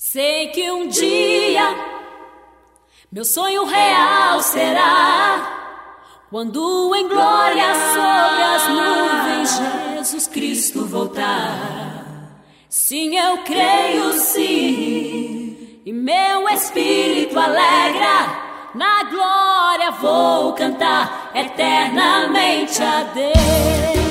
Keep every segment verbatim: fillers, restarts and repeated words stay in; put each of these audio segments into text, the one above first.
Sei que um dia meu sonho real será quando em glória sobre as nuvens Jesus Cristo voltar. Sim, eu creio sim, e meu espírito alegra. Na glória vou cantar eternamente a Deus.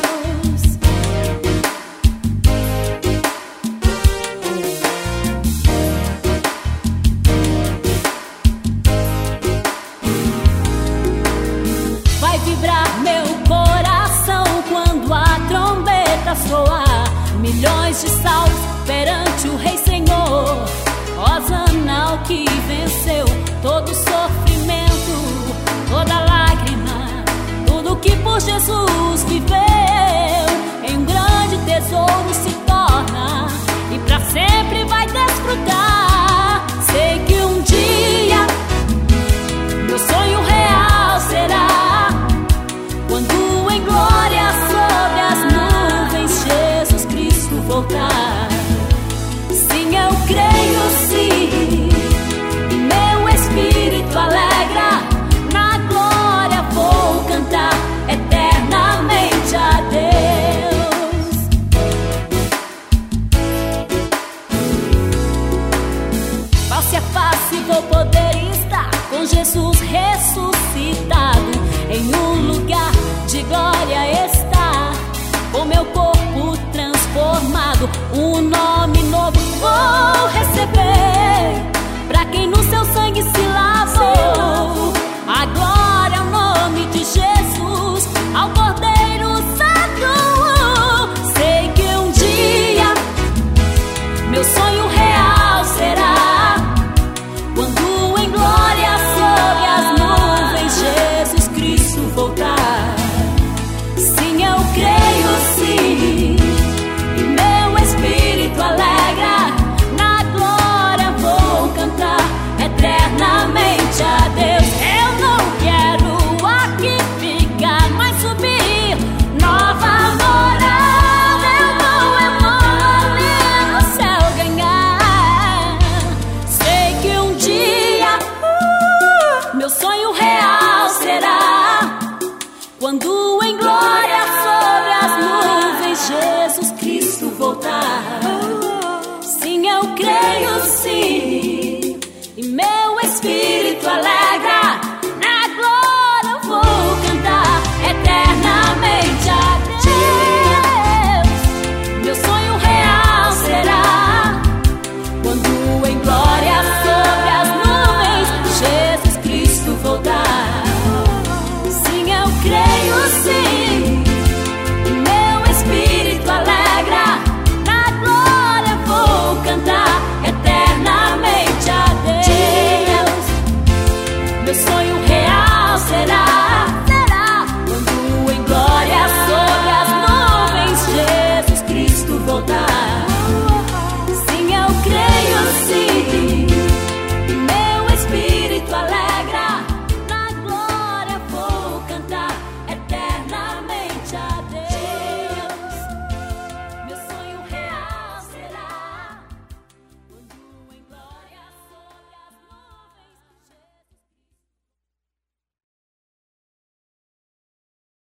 Vai vibrar meu coração quando a trombeta soar. Milhões de salvos perante o Rei Senhor. Hosana ao que venceu todo sofrimento, toda lágrima, tudo que por Jesus viveu. Em um grande tesouro se torna e pra sempre vai desfrutar. Sei que um dia meu sonho real será quando em glória sobre as nuvens Jesus Cristo voltar. Sim, eu creio sim, e meu espírito alegra. Na glória vou cantar eternamente a Deus. Face a face vou poder estar com Jesus ressuscitado. Em um lugar de glória estar, com meu corpo transformado. Um nome novo vou receber, pra quem no seu sangue se lavou. A glória é o nome de Jesus, ao Cordeiro Santo. Sei que um dia meu sonho real será quando em glória sobre as nuvens Jesus Cristo voltar. Sim, eu creio sim, e meu espírito alegra. Na glória vou cantar eternamente a Deus. Eu não quero aqui ficar, mas subir nova morada. Eu não, eu não ali no céu ganhar. Sei que um dia uh, meu sonho real será quando em glória sobre as nuvens Jesus Cristo voltar. Sim, eu creio sim, e meu espírito